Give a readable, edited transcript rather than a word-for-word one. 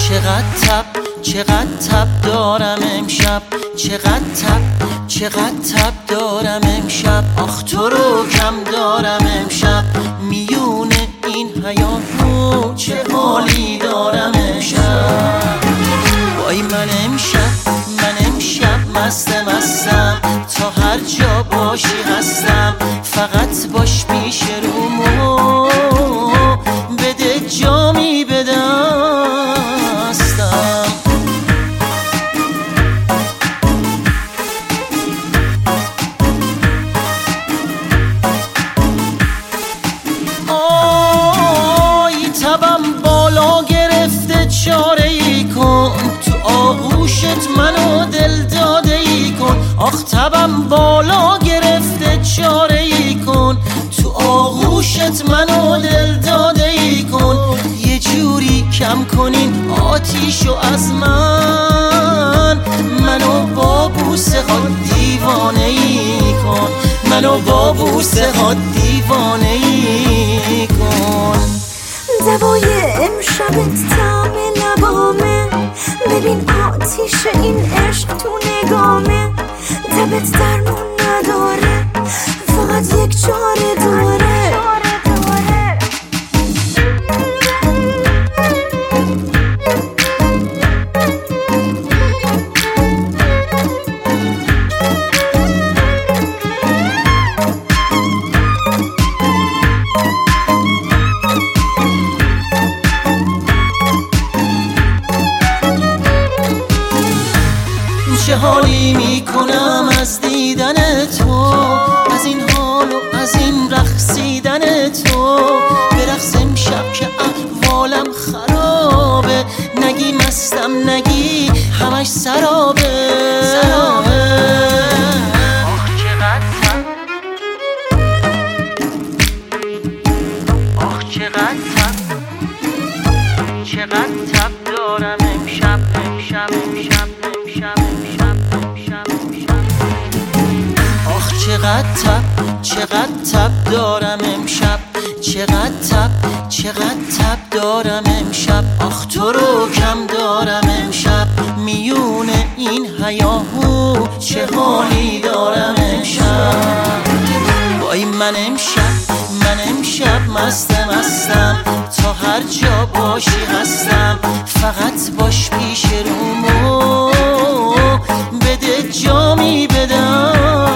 چقدر تب دارم امشب، چقدر تب دارم امشب. آخ تو رو کم دارم امشب، میونه این هیاهو چه حالی دارم امشب. وای من امشب مستم، تا هر جا باشی هستم. فقط باش پیش رومو بده جامی به دستم. آی تبم بالا گرفته چاره ای کن، تو آغوشت منو دل داده ای کن. آخ تبم بالا گرفته چاره ای کن، تو آغوشت منو دل داده ای کن. یه جوری کم کنین آتیشو از منو با بوسه ها دیوانه ای کن، منو با بوسه ها دیوانه ای کن. دوای امشبت طعم لبامه، ببین آتیش این عشق تو نگامه. تبت درمون نداره، فقط یک چاره داره. چه حالی میکنم از دیدن تو، از این حال و از این رقصیدن تو. برقص امشب که احوالم خرابه، نگی مستم نگی همش سرابه. آخ چقدر تب دارم امشب. آخ چقدر تب دارم امشب، چقدر تب دارم امشب. آخ تو رو کم دارم امشب، میونه این هیاهو چه حالی دارم امشب. وای من امشب مستم، تا هر جا باشی هستم. فقط باش پیش رومو بده جامی بدم.